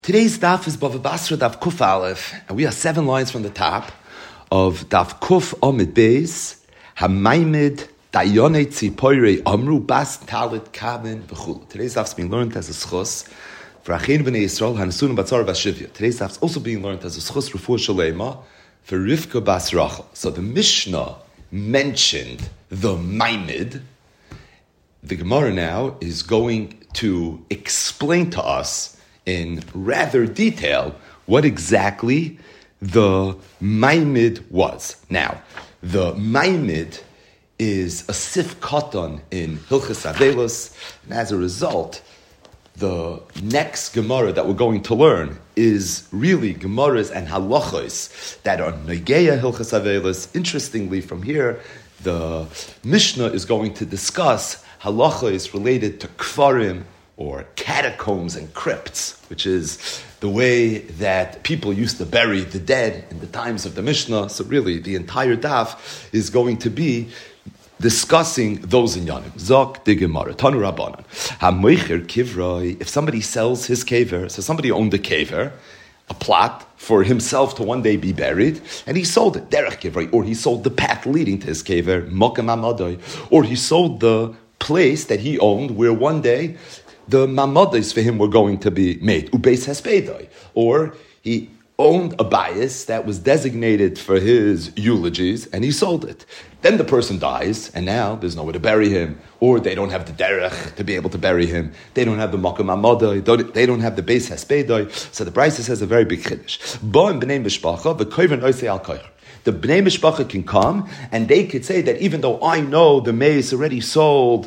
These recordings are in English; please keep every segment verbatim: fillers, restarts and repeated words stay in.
Today's daf is Bava Basra daf Kuf Aleph, and we are seven lines from the top of daf Kuf Amid Beis, Hamayimid Dayone Tzipoirei Amru Bas Talit Kaven V'chul. Today's daf is being learned as a schus for Achein B'nei Yisrael Hanasunim Batzar V'Shivya. Today's daf is also being learned as a schus Refuah Shalema for Rivka Bas Rachel. So the Mishnah mentioned the Maimid. The Gemara now is going to explain to us in rather detail what exactly the Maimid was. Now, the Maimid is a sif katan in Hilchas Avelos, and as a result, the next Gemara that we're going to learn is really Gemaras and halachos that are Negeya Hilchas Avelos. Interestingly, from here, the Mishnah is going to discuss halachos related to kfarim, or catacombs and crypts, which is the way that people used to bury the dead in the times of the Mishnah. So really, the entire daf is going to be discussing those inyanim. Zok de Gemara, Tanu Rabbanan. HaMoicher kivroi, if somebody sells his kever, so somebody owned a kever, a plot for himself to one day be buried, and he sold it, derech kivroi, or he sold the path leading to his kever, mokem amadoi, or he sold the place that he owned where one day the mamadas for him were going to be made. Ubeis hespedai. Or he owned a bias that was designated for his eulogies, and he sold it. Then the person dies, and now there's nowhere to bury him, or they don't have the derech to be able to bury him. They don't have the makom amadai. They don't have the beis hespedai. So the Brisa says a very big chiddush. Bo b'nei mishpacha v'koyven oisei al koyer. The Bnei Mishpacha can come, and they could say that even though I know the mace already sold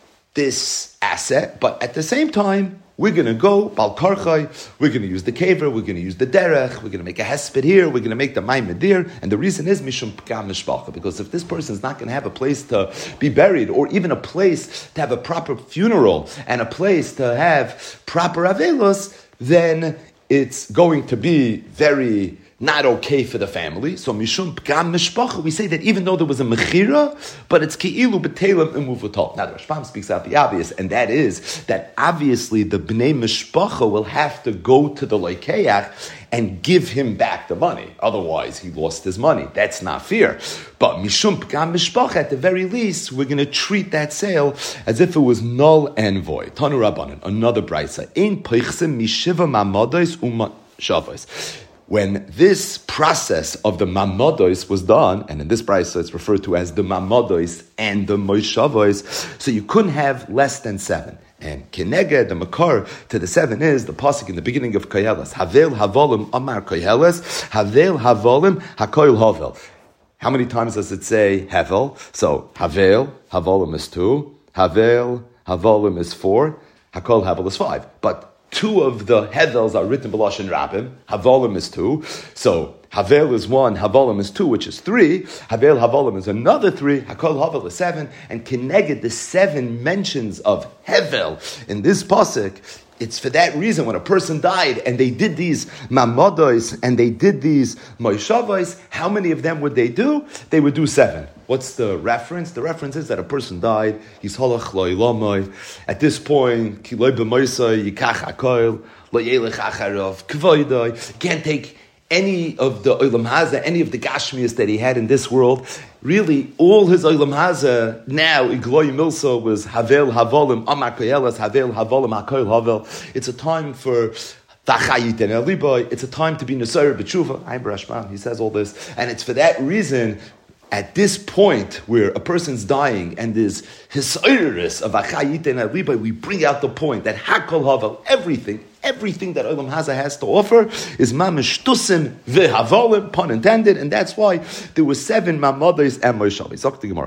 this asset, but at the same time, we're going to go, Bal Karchai, we're going to use the kaver, we're going to use the derech, we're going to make a hesped here, we're going to make the maimed there, and the reason is Mishum P'gam Mishpacha, because if this person is not going to have a place to be buried, or even a place to have a proper funeral, and a place to have proper avelos, then it's going to be very not okay for the family. So mishum p'gam mishpacha, we say that even though there was a mechira, but it's keilu b'telam imuvutal. Now the Rashbam speaks out the obvious, and that is that obviously the bnei mishpacha will have to go to the loikeach and give him back the money. Otherwise, he lost his money. That's not fair. But mishum p'gam mishpacha, at the very least, we're going to treat that sale as if it was null and void. Tanu Rabbanan, another brisa. Ein peichsim mishiva mamadais uma shavos. When this process of the mamados was done, and in this price it's referred to as the mamados and the moishavos, so you couldn't have less than seven. And keneged, the makar to the seven is the pasuk in the beginning of Koheles. Havel havolim amar Koheles, havel havolim hakoil havel. How many times does it say havel? So havel, havolim is two, havel, havolim is four, hakol havel is five. But two of the Hevels are written B'Lashon Rabim. Havolim is two. So Havel is one, Havolim is two, which is three. Havel Havolim is another three. Hakol Havel is seven. And Keneged, the seven mentions of Hevel in this pasuk, it's for that reason when a person died and they did these mamados and they did these moishavos, how many of them would they do? They would do seven. What's the reference? The reference is that a person died, he's halach lo ilamai. At this point, ki lo b'moisai yikach hakoil, lo yelech acharov, kvoidai, can't take any of the Olam Haza, any of the Gashmias that he had in this world. Really, all his Olam Haza now, Igloy Milso, was Havel Havolim, Amar Koheles, Havel Havolim, Hakoil Havel. It's a time for Tachayit and Eliboy. It's a time to be Nesar B'tshuva. I'm Rashbam, he says all this. And it's for that reason, at this point where a person's dying and there's Hisoiris of Achayit and Eliboy, we bring out the point that Hakol Havel, everything, Everything that Olam Haza has to offer is mamish tusim v'havolim, pun intended, and that's why there were seven mamados and moishavos.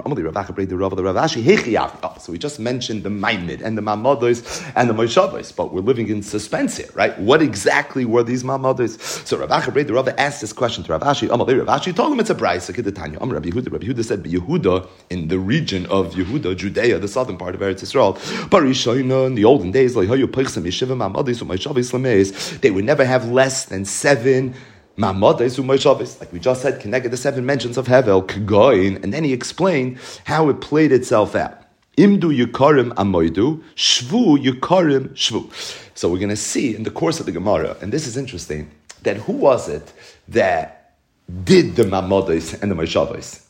So we just mentioned the maimid and the mamados and the moishavos, but we're living in suspense here, right? What exactly were these mamados? So Rav Acha the Rava asked this question to Rav Ashi. Rav Ashi told him it's a brayso. Kedetanya. Rabbi Yehuda. Rabbi Yehuda said, "Yehuda in the region of Yehuda, Judea, the southern part of Eretz Yisrael, Barishoina in the olden days, like hayu peichsem yeshiva mamados u'moishavos." They would never have less than seven mamados u'moishavos. Like we just said, connected the seven mentions of Hevel, Kagoin, and then he explained how it played itself out. Imdu yukarim amoidu, shvu yukarim shvu. So we're going to see in the course of the Gemara, and this is interesting, that who was it that did the mamodos and the moshavos?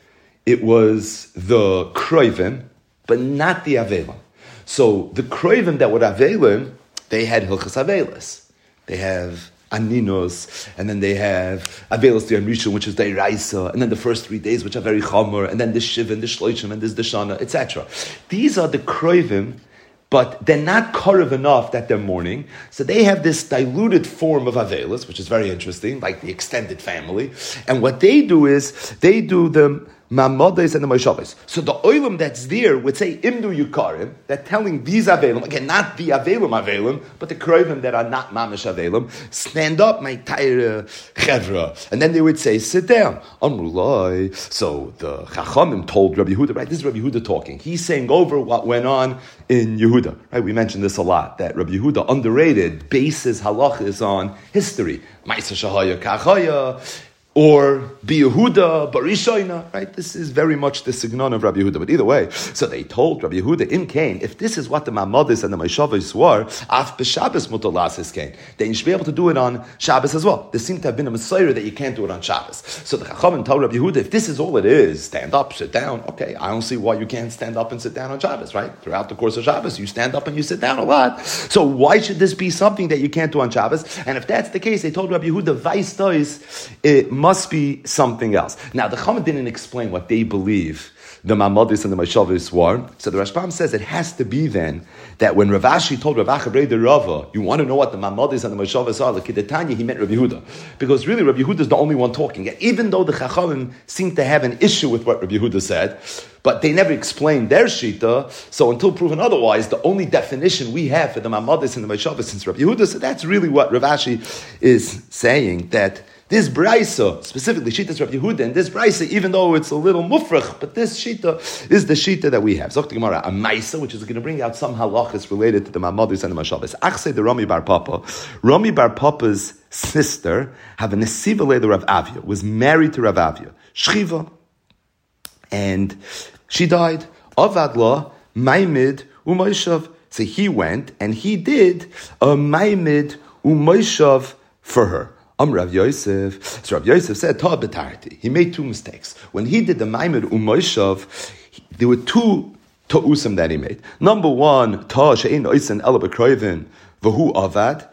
It was the kroivim, but not the avelim. So the kroivim that were avelim, they had hilchas avelis. They have aninos, and then they have avelos the rishon, which is the iraisa, and then the first three days, which are very chomer, and then the shiva, and the shloishim, and this the shana, et cetera. These are the kroivim, but they're not korev enough that they're mourning, so they have this diluted form of avelos, which is very interesting, like the extended family. And what they do is they do the Mamodes and the Moshavos. So the oilam that's there would say imdu yukarim. They're telling these avelim, again, not the avelim avelim, but the kroivim that are not mamish avelim. Stand up, my taira chevra, and then they would say, sit down. Amrulai. So the Chachamim told Rabbi Yehuda, right? This is Rabbi Yehuda talking. He's saying over what went on in Yehuda, right? We mentioned this a lot, that Rabbi Yehuda underrated bases halachas on history. Ma'aser shahaya kachaya. Or Bi Yehuda, Barishoina, right? This is very much the signon of Rabbi Yehuda. But either way, so they told Rabbi Yehuda in Cain, if this is what the Mamadis and the Moshavos were, af b'Shabbos mutalasis Cain, then you should be able to do it on Shabbos as well. There seemed to have been a Messiah that you can't do it on Shabbos. So the Chachamim told Rabbi Yehuda, if this is all it is, stand up, sit down. Okay, I don't see why you can't stand up and sit down on Shabbos, right? Throughout the course of Shabbos, you stand up and you sit down a lot. So why should this be something that you can't do on Shabbos? And if that's the case, they told Rabbi Yehuda, vice dois, it must be something else. Now, the Chachamim didn't explain what they believe the Mamadis and the Moshavos were. So the Rashbam says it has to be then that when Rav Ashi told Rav Achabrei the Rava, you want to know what the Mamadis and the Moshavos are, like Kedetanya, he meant Rabbi Yehuda. Because really, Rabbi Yehuda is the only one talking. Even though the Chachamim seem to have an issue with what Rabbi Yehuda said, but they never explained their shita, so until proven otherwise, the only definition we have for the Mamadis and the Moshavos since Rabbi Yehuda, so that's really what Rav Ashi is saying, that this Braisa, specifically Shita's Rabbi Yehuda, and this Braisa, even though it's a little mufrach, but this Shita is the Shita that we have. Zok the Gemara, a Maisa, which is going to bring out some halachas related to the Mamadis and the Mashavas. Achse the Rami Bar Papa. Rami Bar Papa's sister, have a Nesiva Leda Rav Avia, was married to Rav Avia, Shchiva, and she died. Avadla, Maimid, Umoishav. So he went, and he did a Maimid, Umoishav for her. Um, Rav Yosef. So Rav Yosef said, "Ta betarti." He made two mistakes. When he did the Maimed Umoishav, there were two ta'usim that he made. Number one, ta she'ein oisen ela b'kroivin v'hu avad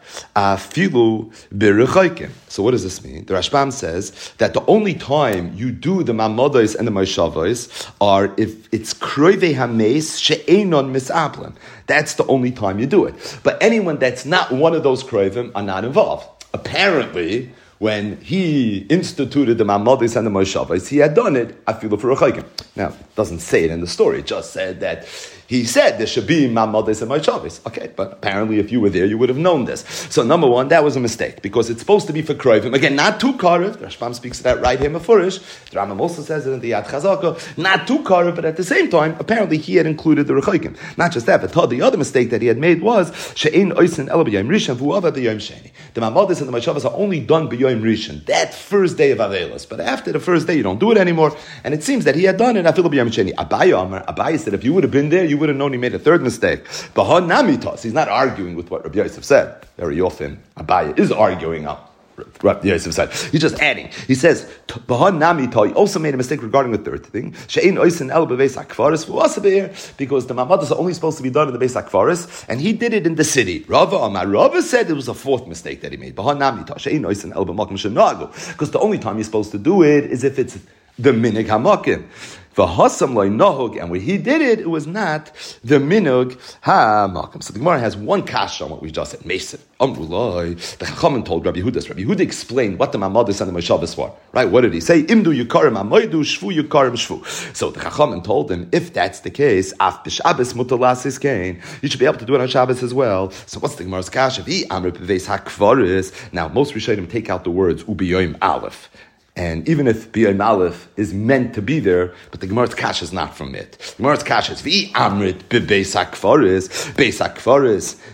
afilu b'rechaykim. So what does this mean? The Rashbam says that the only time you do the Mamodos and the Moshavos are if it's kroivei hameis she'einon misaplan. That's the only time you do it. But anyone that's not one of those kroivim are not involved. Apparently, when he instituted the Mamadis and the Moshavos, he had done it afilu for Rechaykim. Now, it doesn't say it in the story, it just said that he said there should be Mamadis and Moshavos. Okay, but apparently if you were there, you would have known this. So number one, that was a mistake, because it's supposed to be for Kroivim. Again, not too Karev. The Rashbam speaks to that right here, Mefurish. The Rambam also says it in the Yad Chazaka. Not too Karev, but at the same time, apparently he had included the Rechaykim. Not just that, but the other mistake that he had made was, She'ein oisen ela b'yom rishon v'u'ava b'yom sheni. The Mamadis and the Moshavos are only done b'yom rishon, that first day of Avelos. But after the first day, you don't do it anymore. And it seems that he had done it afilu b'yom sheni. Abaye Amar, Abaye said, if you would have been there, you would have known he made a third mistake. Bahon namitos. He's not arguing with what Rabbi Yosef said. Very often, Abaye is arguing up. Rabbi Yosef said. He's just adding. He says, Bahon namito. He also made a mistake regarding the third thing. She'ein oisen el bebeis hakvaris v'uasabeir, because the mamadas are only supposed to be done in the beis hakvaris, and he did it in the city. Rava Amar. Rava said it was a fourth mistake that he made. Bahon namito. She'ein oisen el b'makom shenagu, because the only time you're supposed to do it is if it's the minig hamakim. V'hasam loy nohug, and when he did it, it was not the minug ha-makom. So the Gemara has one kasha on what we just said. Mason, Amrulai. The Chachamim told Rabbi Yehuda. Rabbi Yehuda explained what the Mamadis and the Moshavos were. Right? What did he say? Imdu yukarim amoidu, shvu yukarim shvu. So the Chachamim told him, if that's the case, af b'Shabbos mutalasis kain, you should be able to do it on Shabbos as well. So what's the Gemara's kasha? V'i amr b'veis hakvaris. Now most Rishonim take out the words ubiyoim aleph. And even if B'yom Aleph is meant to be there, but the Gemara's Kash is not from it. The Gemara's Kash is V'i Amrit B'Beis HaKfaris. Beis HaKfaris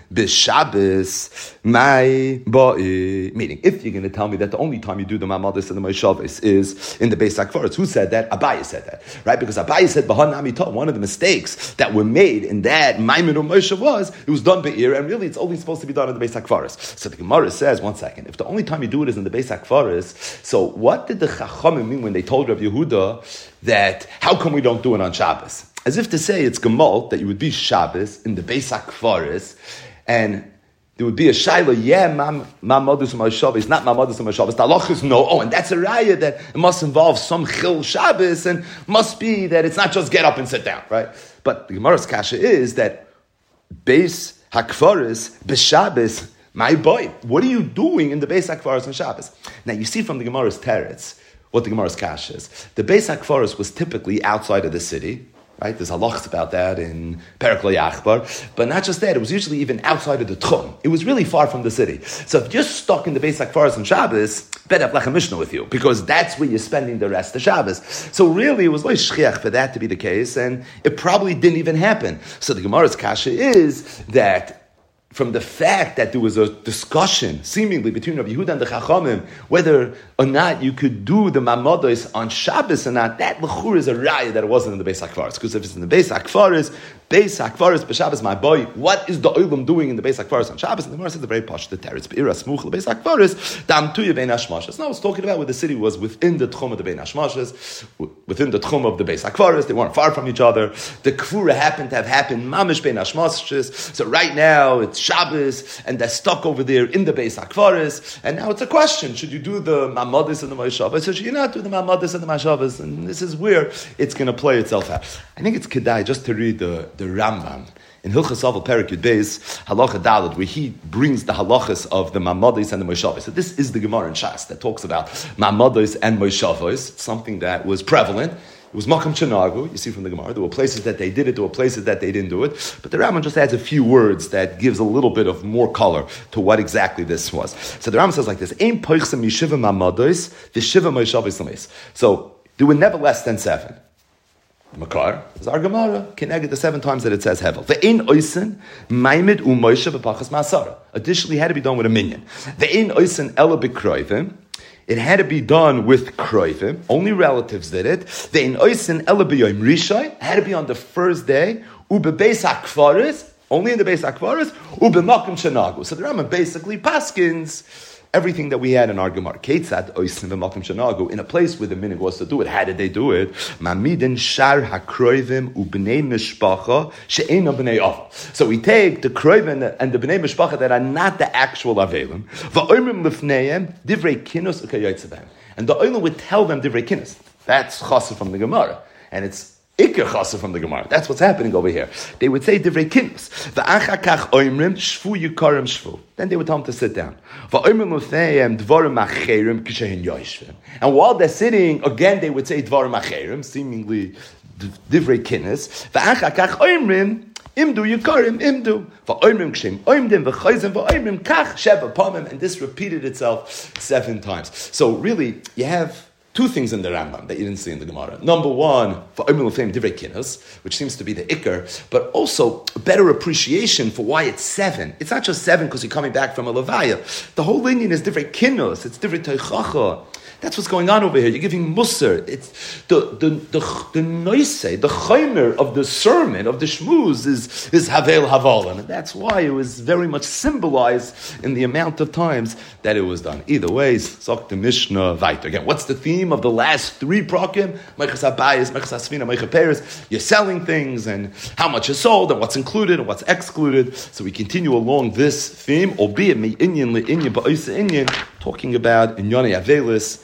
b'Shabbos my boy. Meaning, if you're going to tell me that the only time you do the Ma'amadis and the Moshavos is in the Beis HaKfaros, who said that? Abaye said that, right? Because Abaye said B'han Amita, one of the mistakes that were made in that Maimed or Moshe was it was done be'ir, and really it's only supposed to be done in the Beis HaKfaros. So the Gemara says, one second, if the only time you do it is in the Beis HaKfaros, so what did the Chachamim mean when they told Rabbi Yehuda that how come we don't do it on Shabbos? As if to say it's gemalt that you would be Shabbos in the Beis HaKfaros, and there would be a shaila, yeah, ma'amadus u'ma'shavos, not ma'amadus u'ma'shavos. The halach is no. Oh, and that's a raya that it must involve some chil Shabbos, and must be that it's not just get up and sit down, right? But the Gemara's kasha is that Beis HaKfaros b'Shabbos, my boy, what are you doing in the Beis HaKfaros on Shabbos? Now you see from the Gemara's teretz what the Gemara's kasha is. The Beis HaKfaros was typically outside of the city. Right? There's halachas about that in Perek Lo Yachbar. But not just that, it was usually even outside of the Tchum. It was really far from the city. So if you're stuck in the Beis HaKfaros on Shabbos, better have Lechem Mishnah with you, because that's where you're spending the rest of Shabbos. So really, it was like shchiach for that to be the case, and it probably didn't even happen. So the Gemara's kasha is that from the fact that there was a discussion, seemingly, between Rabbi Yehuda and the Chachamim, whether or not you could do the Ma'amados on Shabbos or not, that l'chur is a raya that it wasn't in the Beis HaKfaros. Because if it's in the Beis HaKfaros, Beis HaKfaros b'Shabbos, my boy, what is the Olam doing in the Beis HaKfaros on Shabbos? And the Gemara says the very posh, the teretz, be'ira smuch the Beis HaKfaros, dam tuya bein hashmashas. Now it's talking about where the city was within the tchum of the bein hashmashas, within the tchum of the Beis HaKfaros. They weren't far from each other. The kfura happened to have happened mamish bein hashmashas. So right now it's Shabbos, and they're stuck over there in the Beis HaKfaros. And now it's a question: should you do the Ma'amadis and the Moshavos, or should you not do the Ma'amadis and the Moshavos? And this is where it's going to play itself out. I think it's kedai just to read the the Rambam in Hilchos Avol Perek Yud Beis Halacha Daled, where he brings the halachas of the Ma'amadis and the Moshavos. So this is the Gemara in Shas that talks about Ma'amadis and Moshavos. It's something that was prevalent. It was Makam Chanagu, you see from the Gemara. There were places that they did it, there were places that they didn't do it. But the Rambam just adds a few words that gives a little bit of more color to what exactly this was. So the Rambam says like this: Ein poichsem yeshiva ma'amados v'shiva moshavos lameis. So there were never less than seven. Makar is our Gemara connected the seven times that it says hevel. Ve'ein oisen maimed u'moshe v'pachas ma'asara. Additionally, it had to be done with a minion. Ve'ein oisen ela b'kroivim. It had to be done with kroivim. Only relatives did it. Ve'ein oisen ela b'yoyim rishai. It had to be on the first day. U'bebeis hakvaris. Only in the Beis HaKfaros. U'b'makom shenagu. So the Rambam basically paskins everything that we had in our Gemara. Ketzad oisin v'makom shenagu, in a place where the minig was to do it. How did they do it? Mamidin shar hakroivim ubnei mishpacha she'ena bnei ava. So we take the kroivim and the bnei mishpacha that are not the actual avelim. Va'oimim lifneihem divrei kinus ukayotzevam. And the oilim would tell them divrei kinus. That's chassid from the Gemara, and it's Iker chassid from the Gemara. That's what's happening over here. They would say divrei kinus. Va'achakach oimrim shvu yukarim shvu. Then they would tell them to sit down. And while they're sitting, again they would say dvarim acherim, seemingly divrei kinus. Va'achakach oimrim imdu yukarim imdu. Va'oimrim kshem oimdim v'chayzim va'oimrim kach sheva pamim. And this repeated itself seven times. So really, you have two things in the Rambam that you didn't see in the Gemara. Number one, for Oimel Fame Divrei Kinus, which seems to be the Iker, but also a better appreciation for why it's seven. It's not just seven because you're coming back from a Levaya. The whole Indian is Divrei Kinus, it's Divrei Teichacha. That's what's going on over here. You're giving Musar. It's the the the the noise, the chaymer of the sermon of the shmuz is is Havel Havalim, and that's why it was very much symbolized in the amount of times that it was done. Either way, Zok the Mishnah Vayter. Again, what's the theme of the last three prakim? Meichas Habayis, Meichas Hasfina, Meichas Peres. You're selling things and how much is sold and what's included and what's excluded. So we continue along this theme, albeit me inyan le inyan ba'oisa inyan, talking about inyonei avelis.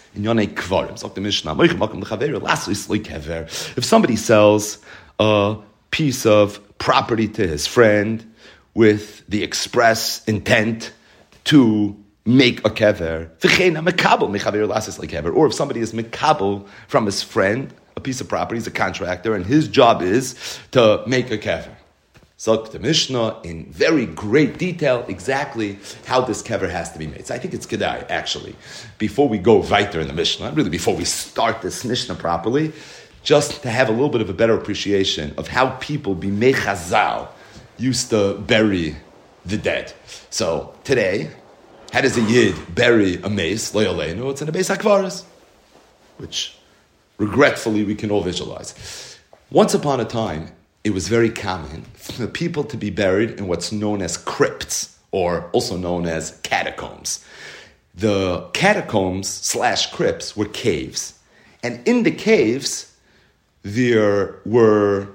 If somebody sells a piece of property to his friend with the express intent to make a kever, or if somebody is mekabel from his friend a piece of property, he's a contractor, and his job is to make a kever. So the Mishnah in very great detail exactly how this kever has to be made. So I think it's kedai, actually, before we go weiter in the Mishnah, really before we start this Mishnah properly, just to have a little bit of a better appreciation of how people, bimei chazal, used to bury the dead. So today, how does a yid bury a mace? Lo yaleinu, it's in a beis hakvaros, which regretfully we can all visualize. Once upon a time, it was very common for people to be buried in what's known as crypts, or also known as catacombs. The catacombs slash crypts were caves. And in the caves, there were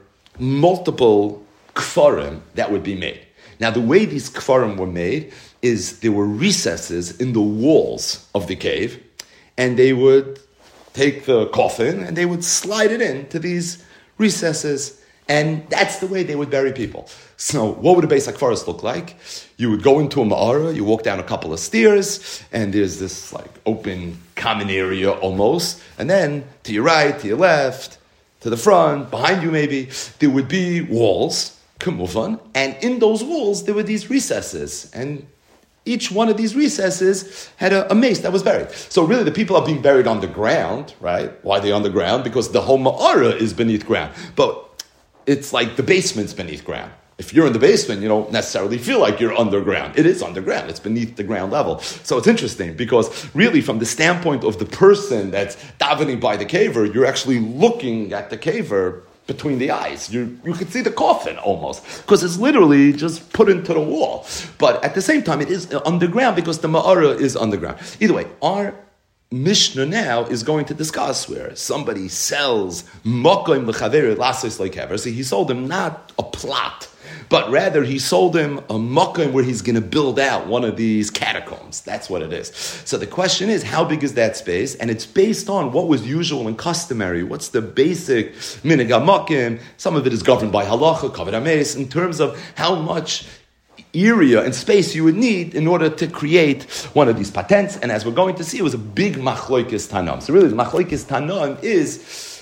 multiple kfarim that would be made. Now, the way these kfarim were made is there were recesses in the walls of the cave, and they would take the coffin and they would slide it into these recesses, and that's the way they would bury people. So what would a beis hakvaros look like? You would go into a ma'ara, you walk down a couple of stairs, and there's this like open common area almost, and then to your right, to your left, to the front, behind you maybe, there would be walls, k'mufan, and in those walls there were these recesses, and each one of these recesses had a, a mace that was buried. So really the people are being buried underground, right? Why are they underground? Because the whole ma'ara is beneath ground. But it's like the basement's beneath ground. If you're in the basement, you don't necessarily feel like you're underground. It is underground. It's beneath the ground level. So it's interesting because really from the standpoint of the person that's davening by the caver, you're actually looking at the caver between the eyes. You you can see the coffin almost because it's literally just put into the wall. But at the same time, it is underground because the ma'ara is underground. Either way, our Mishnah now is going to discuss where somebody sells makom l'chaveri lasos lekever. So he sold him not a plot, but rather he sold him a makom where he's going to build out one of these catacombs. That's what it is. So the question is, how big is that space? And it's based on what was usual and customary. What's the basic minhag hamakim? Some of it is governed by halacha, kavod hameis, in terms of how much area and space you would need in order to create one of these patents. And as we're going to see, it was a big machloikis tanam. So really, the machloikis tanam is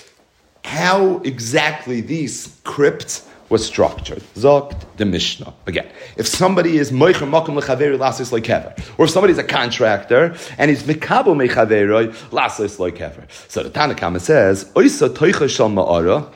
how exactly these crypts were structured. Zogt the Mishnah. Again, if somebody is moicher makom lechaveri lasos lekever, or if somebody's a contractor and he's mikabo mechaveri lasos lekever. So the Tanna Kama says, oisa toicha shal ma'ara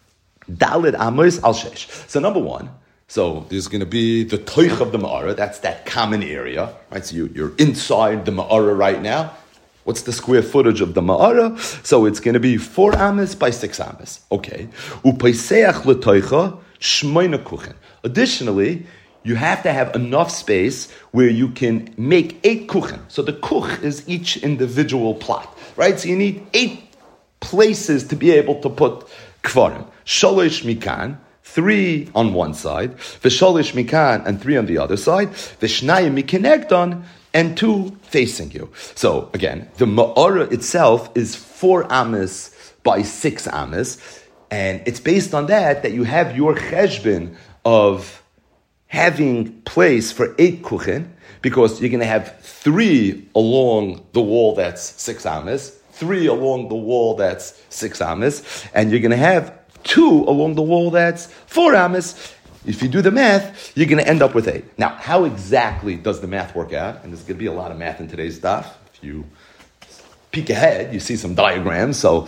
dalid amos al shesh. So number one, so there's going to be the toich of the ma'ara, that's that common area, right? So you, you're inside the ma'ara right now. What's the square footage of the ma'ara? So it's going to be four amas by six amas. Okay. Upaiseach l'toicha shmoina kuchen. Additionally, you have to have enough space where you can make eight kuchen. So the kuch is each individual plot, right? So you need eight places to be able to put kvarim. Shalosh mikan, three on one side, v'sholish mikan, and three on the other side, v'shnayim mikinegdon, and two facing you. So again, the ma'ara itself is four amas by six amas, and it's based on that that you have your cheshbon of having place for eight kuchen, because you're going to have three along the wall that's six amas, three along the wall that's six amas, and you're going to have two along the wall that's four amas. If you do the math, you're going to end up with eight. Now, how exactly does the math work out? And there's going to be a lot of math in today's stuff. If you peek ahead, you see some diagrams. So,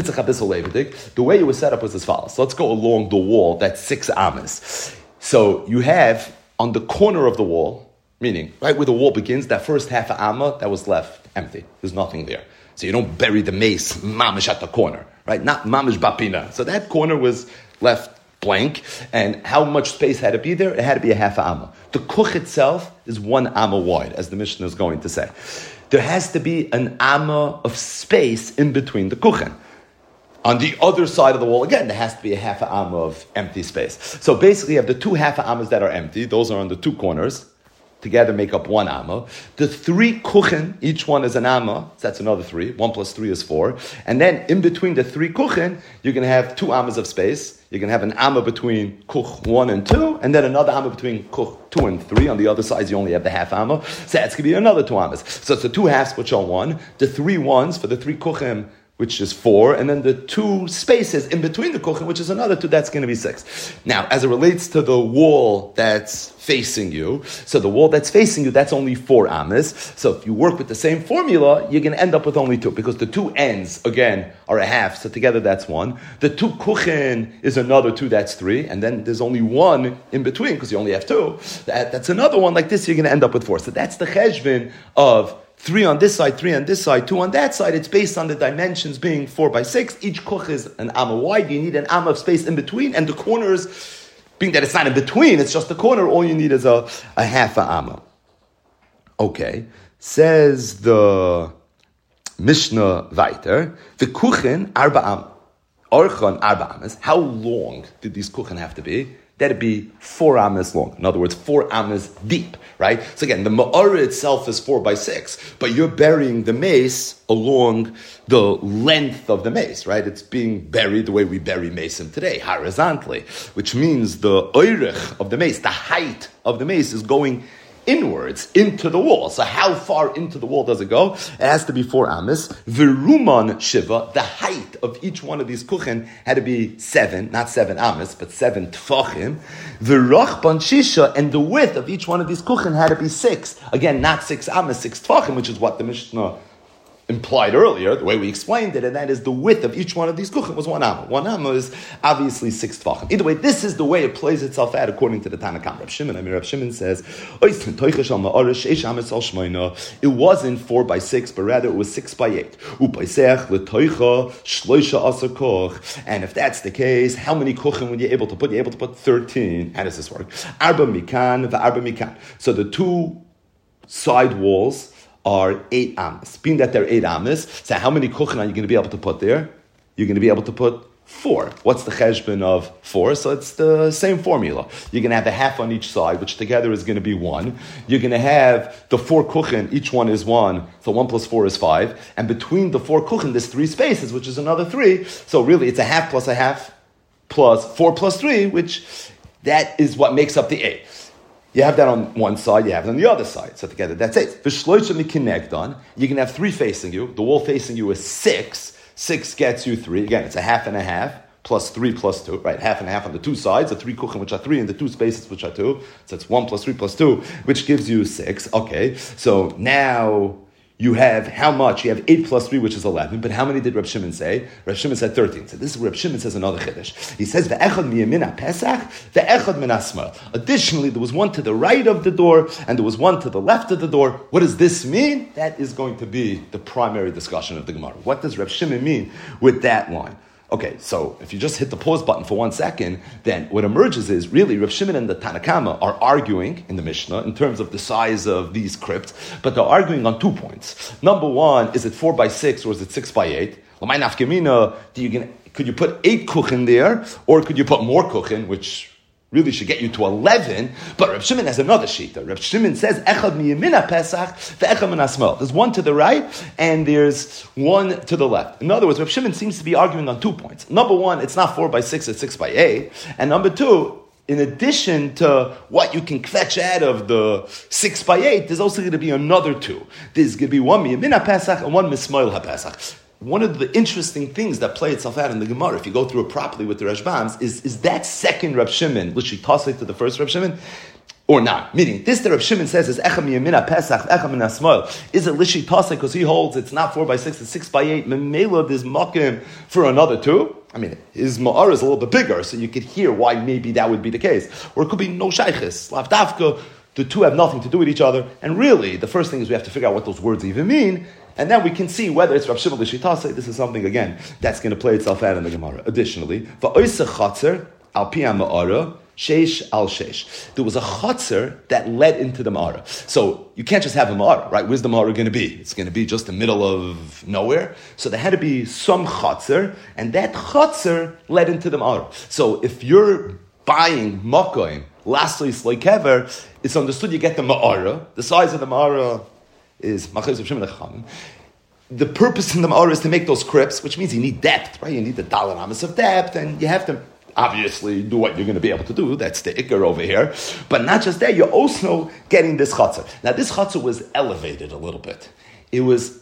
the way it was set up was as follows. So let's go along the wall that's six amas. So you have on the corner of the wall, meaning right where the wall begins, that first half of amma that was left empty. There's nothing there. So you don't bury the mace mamish at the corner, right? Not mamish bapina. So that corner was left blank. And how much space had to be there? It had to be a half a amma. The kuch itself is one amma wide, as the Mishnah is going to say. There has to be an amma of space in between the kuchen. On the other side of the wall, again, there has to be a half a amma of empty space. So basically, you have the two half a ammas that are empty. Those are on the two corners. Together make up one amma. The three kuchen, each one is an amma. So that's another three. One plus three is four. And then in between the three kuchen, you're going to have two ammas of space. You're going to have an amma between kuch one and two, and then another amma between kuch two and three. On the other side, you only have the half amma. So that's going to be another two ammas. So it's the two halves which are one. The three ones for the three kuchen which is four, and then the two spaces in between the kuchen, which is another two, that's going to be six. Now, as it relates to the wall that's facing you, so the wall that's facing you, that's only four amas. So if you work with the same formula, you're going to end up with only two, because the two ends, again, are a half, so together that's one. The two kuchen is another two, that's three, and then there's only one in between, because you only have two. That, that's another one. Like this, you're going to end up with four. So that's the cheshbon of three on this side, three on this side, two on that side. It's based on the dimensions being four by six. Each kuch is an amma wide. You need an amma of space in between. And the corners, being that it's not in between, it's just the corner, all you need is a, a half a amma. Okay. Says the Mishnah weiter, the kuchen arba am. Orchon arba amas. How long did these kuchen have to be? That'd be four amas long. In other words, four amas deep, right? So again, the ma'ara itself is four by six, but you're burying the mace along the length of the mace, right? It's being buried the way we bury mason today, horizontally, which means the oirich of the mace, the height of the mace is going inwards into the wall. So how far into the wall does it go? It has to be four amas. Viruman shiva, the height of each one of these kuchen had to be seven, not seven amas, but seven tfachim. Virachban shisha, and the width of each one of these kuchen had to be six. Again, not six amas, six tfachim, which is what the Mishnah implied earlier, the way we explained it, and that is the width of each one of these kuchen was one amma. One amma is obviously six tfachim. Either way, this is the way it plays itself out according to the Tanna Kamma. Reb Shimon, I mean, Reb Shimon says, it wasn't four by six, but rather it was six by eight. And if that's the case, how many kuchen were you able to put? You're able to put thirteen. How does this work? Arba mikan, v'arba mikan. So the two side walls are eight amas. Being that they're eight amas, so how many kuchen are you going to be able to put there? You're going to be able to put four. What's the cheshbon of four? So it's the same formula. You're going to have a half on each side, which together is going to be one. You're going to have the four kuchen, each one is one, so one plus four is five. And between the four kuchen, there's three spaces, which is another three. So really, it's a half plus a half plus four plus three, which that is what makes up the eight. You have that on one side, you have it on the other side. So together, that's eight. V'shloisha mikinegdon, you can have three facing you. The wall facing you is six. Six gets you three. Again, it's a half and a half, plus three plus two, right? Half and a half on the two sides, the three kuchen, which are three, and the two spaces, which are two. So it's one plus three plus two, which gives you six. Okay, so now you have how much? You have eight plus three, which is eleven. But how many did Reb Shimon say? Reb Shimon said thirteen. So this is Reb Shimon says another chiddush. He says ve'echad miyamina pesach, ve'echad min asmal. Additionally, there was one to the right of the door, and there was one to the left of the door. What does this mean? That is going to be the primary discussion of the Gemara. What does Reb Shimon mean with that line? Okay, so if you just hit the pause button for one second, then what emerges is really Reb Shimon and the Tanna Kamma are arguing in the Mishnah in terms of the size of these crypts, but they're arguing on two points. Number one, is it four by six or is it six by eight? L'may nafkamina, do you could you put eight kuchen there, or could you put more kuchen, which really should get you to eleven, but Reb Shimon has another shita. Reb Shimon says, Echad miyamina pesach, ve'echad min asmal. There's one to the right, and there's one to the left. In other words, Reb Shimon seems to be arguing on two points. Number one, it's not four by six, it's six by eight. And number two, in addition to what you can fetch out of the six by eight, there's also going to be another two. There's going to be one miyamina pesach and one mismoil ha-pesach. One of the interesting things that play itself out in the Gemara, if you go through it properly with the Rashbams, is, is that second Reb Shimon, literally tossing to the first Reb Shimon, or not? Meaning, this that Reb Shimon says is Echa miyamina pesach, Echa min asmal. Is it literally tossing because he holds it's not four by six, it's six by eight? Memela, there's makim for another two. I mean, his ma'ar is a little bit bigger, so you could hear why maybe that would be the case. Or it could be no shayches, lavdavka. The two have nothing to do with each other. And really, the first thing is we have to figure out what those words even mean. And then we can see whether it's Rav Shimon l'shitase. This is something, again, that's going to play itself out in the Gemara. Additionally, va'oiseh chatzer al pi ha'ma'ara sheish al sheish. There was a chatzer that led into the ma'ara. So you can't just have a ma'ara, right? Where's the ma'ara going to be? It's going to be just the middle of nowhere. So there had to be some chatzer, and that chatzer led into the ma'ara. So if you're buying makoim, lastly, sleikever, it's understood you get the ma'ara. The size of the ma'ara is Machaz of Shimon Echam. The purpose in the Ma'ara is to make those crypts, which means you need depth, right? You need the dollar amas of depth, and you have to obviously do what you're going to be able to do. That's the ikar over here. But not just that, you're also getting this chatzar. Now, this chatzar was elevated a little bit. It was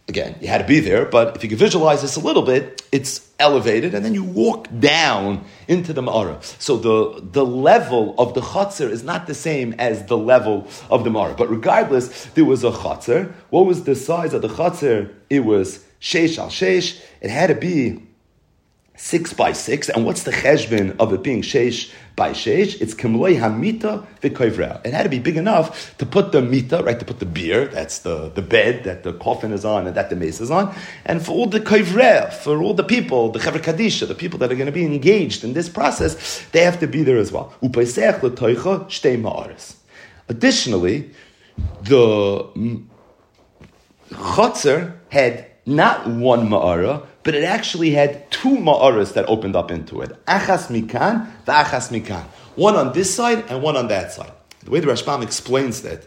again, you had to be there, but if you can visualize this a little bit, it's elevated, and then you walk down into the Ma'ara. So the, the level of the Chatzar is not the same as the level of the Ma'ara. But regardless, there was a Chatzar. What was the size of the Chatzar? It was Sheish al Sheish. It had to be six by six. And what's the cheshbon of it being Sheish by Sheish? It's Kimloi HaMita v'Koivrea. It had to be big enough to put the mita, right, to put the beer, that's the, the bed that the coffin is on and that the mace is on, and for all the Koivrea, for all the people, the Chevra Kadisha, the people that are going to be engaged in this process, they have to be there as well. Upaisech l'toicha shtei ma'aris. Additionally, the Chatzar had not one ma'ara, but it actually had two ma'aras that opened up into it. Achas mikan v'achas mikan. One on this side and one on that side. The way the Rashbam explains that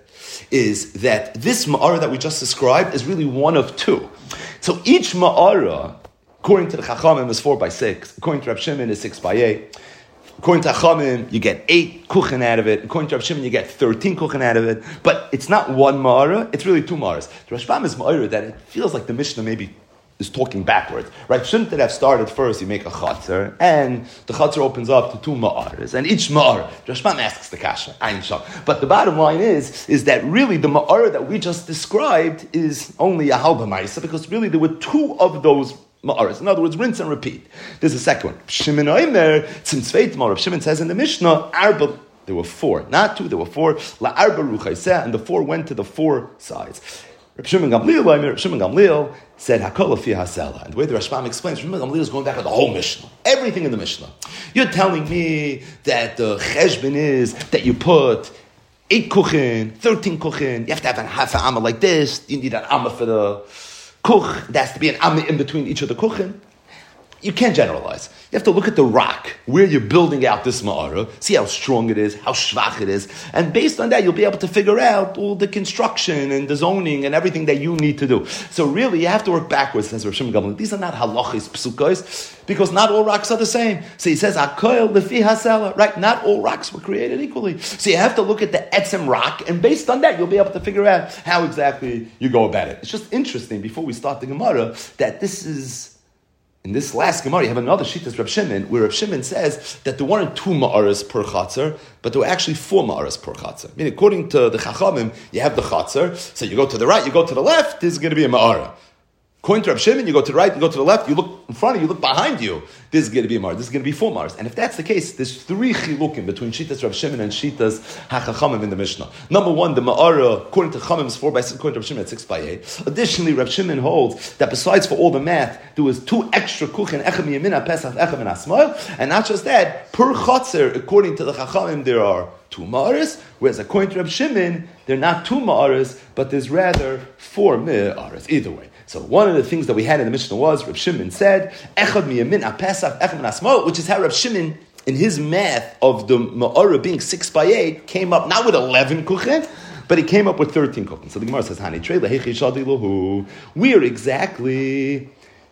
is that this ma'ara that we just described is really one of two. So each ma'ara, according to the Chachamim, is four by six. According to Reb Shimon, is six by eight. According to Chachamim, you get eight kuchen out of it. According to Reb Shimon, you get thirteen kuchen out of it. But it's not one ma'ara, it's really two ma'aras. The Rashbam is ma'ara that it feels like the Mishnah maybe is talking backwards, right? Shouldn't it have started first? You make a chatzar, and the chatzar opens up to two ma'aras, and each ma'ara, Rashbam asks the kasha, ayin sham. But the bottom line is, is that really the ma'ara that we just described is only a halba ma'isa, because really there were two of those ma'aras. In other words, rinse and repeat. There's a second one. Shimon Oimer, tzimtzveit ma'arav. Shimon says in the Mishnah, arba. There were four, not two. There were four. La arba ruchaiseh, and the four went to the four sides. Reb Shimon Gamliel, Reb Shimon Gamliel said Hakol fi hasela. And the way the Rashbam explains, Reb Shimon Gamliel is going back to the whole Mishnah, everything in the Mishnah. You're telling me that the cheshbon is that you put eight kuchen, thirteen kuchen. You have to have a half an amma like this. You need an amma for the kuch. There has to be an amma in between each of the kuchen. You can't generalize. You have to look at the rock where you're building out this ma'ara, see how strong it is, how schwach it is, and based on that, you'll be able to figure out all the construction and the zoning and everything that you need to do. So really, you have to work backwards, says Rosh Hashanah. These are not halachis, psukos, because not all rocks are the same. So he says, akoil lefi hasela, right? Not all rocks were created equally. So you have to look at the etzem rock, and based on that, you'll be able to figure out how exactly you go about it. It's just interesting, before we start the Gemara, that this is... In this last Gemara, you have another Shittas Reb Shimon, where Reb Shimon says that there weren't two ma'aras per chatzar, but there were actually four ma'aras per chatzar. I mean, according to the Chachamim, you have the chatzar, so you go to the right, you go to the left, there's going to be a ma'ara. According to Reb Shimon, you go to the right, you go to the left, you look in front of you, you look behind you, this is going to be a ma'ara, this is going to be four ma'aras. And if that's the case, there's three chilukim between Shittas Reb Shimon and Shittas HaChachamim in the Mishnah. Number one, the ma'ara, according to Chachamim, is four by six, according to Reb Shimon, it's six by eight. Additionally, Reb Shimon holds that besides for all the math, there was two extra kuchen, echem yamina, pesach, echem and asmael, and not just that, per chatzar, according to the Chachamim, there are two ma'aras, whereas according to Reb Shimon, they're not two ma'aras, but there's rather four ma'aras, either way. So one of the things that we had in the Mishnah was, Reb Shimon said, Echad miyamin apesach echem asmo, which is how Reb Shimon, in his math of the ma'ara being six by eight, came up not with eleven kuchen, but he came up with thirteen kuchen. So the Gemara says, Hani trei lehechi shadi lohu. Where exactly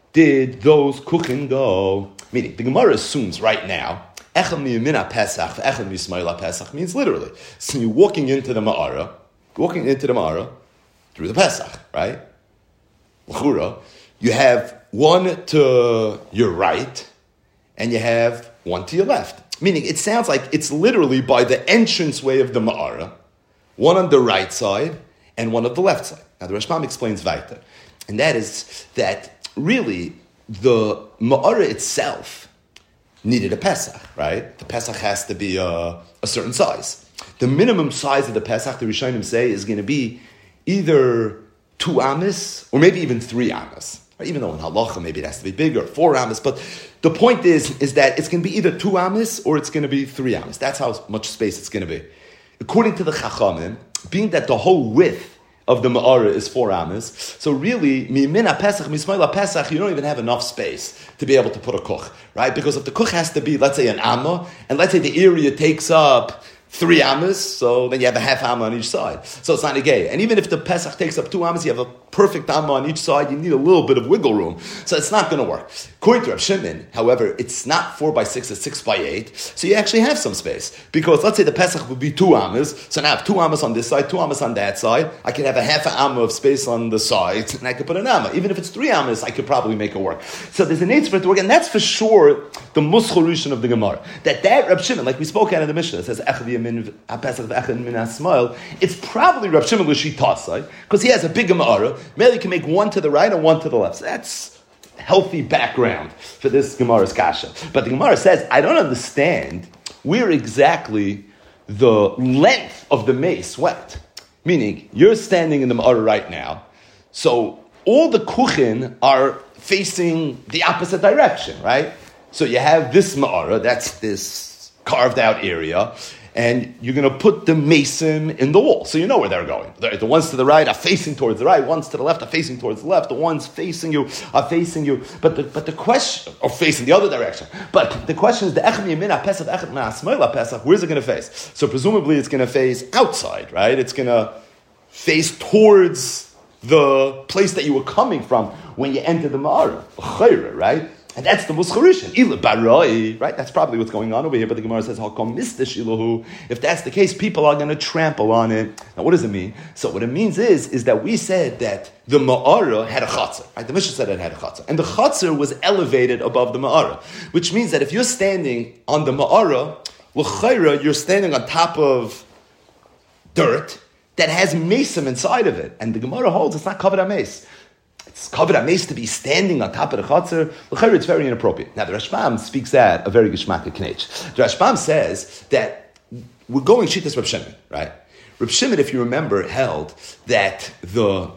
did those kuchen go? Meaning, the Gemara assumes right now, Echad miyamin apesach, echad mismail apesach means literally. So you're walking into the ma'ara, walking into the ma'ara through the Pesach, right? You have one to your right, and you have one to your left. Meaning, it sounds like it's literally by the entranceway of the Ma'ara, one on the right side, and one on the left side. Now, the Rashbam explains weiter, and that is that really, the Ma'ara itself needed a Pesach, right? The Pesach has to be a, a certain size. The minimum size of the Pesach, the Rishonim say, is going to be either two amis, or maybe even three amis. Right? Even though in halacha maybe it has to be bigger, four amis. But the point is, is that it's going to be either two amis or it's going to be three amis. That's how much space it's going to be. According to the Chachamim, being that the whole width of the Ma'ara is four amis, so really, Mimina Pesach, Mismaila Pesach, you don't even have enough space to be able to put a kuch, right? Because if the kuch has to be, let's say, an amma, and let's say the area takes up three amas, so then you have a half amma on each side. So it's not a gay. And even if the Pesach takes up two amas, you have a perfect amma on each side, you need a little bit of wiggle room. So it's not going to work. According to Reb Shimon, however, it's not four by six, it's six by eight. So you actually have some space. Because let's say the Pesach would be two ammas. So now I have two ammas on this side, two ammas on that side. I can have a half an amma of space on the sides, and I could put an amma. Even if it's three ammas, I could probably make it work. So there's a need for it to work, and that's for sure the muschorushin of the Gemara. That that Reb Shimon, like we spoke out of the Mishnah, it says Echad Yamin HaPesach V'Echad Min HaSmail. It's probably Reb Shimon L'Shitasai, because he has a big Gemara. Maybe he can make one to the right and one to the left. So that's healthy background for this Gemara's kasha. But the Gemara says, I don't understand where exactly the length of the mace went. Meaning, you're standing in the Ma'ara right now, so all the kuchin are facing the opposite direction, right? So you have this Ma'ara, that's this carved out area, and you're going to put the mason in the wall, so you know where they're going. The, the ones to the right are facing towards the right, ones to the left are facing towards the left, the ones facing you are facing you, but the, but the question, or facing the other direction, but the question is, the Echem Yamin HaPesach, Echem HaSmail HaPesach, where's it going to face? So presumably it's going to face outside, right? It's going to face towards the place that you were coming from when you entered the Ma'ara, right? And that's the Muscharishin. Ila Barai, right? That's probably what's going on over here. But the Gemara says, Hakam Mista Shilahu. If that's the case, people are going to trample on it. Now, what does it mean? So what it means is, is that we said that the Ma'ara had a chatzar. Right? The Mishnah said it had a chatzar. And the chatzar was elevated above the Ma'ara. Which means that if you're standing on the Ma'ara, l'chayra, you're standing on top of dirt that has mesim inside of it. And the Gemara holds it's not covered on mace. It's covered on mace to be standing on top of the chatzar. L'chayra, it's very inappropriate. Now the Rashbam speaks that a very geshmak knech. The Rashbam says that we're going shittas Reb Shimon, right? Reb Shimon, if you remember, held that the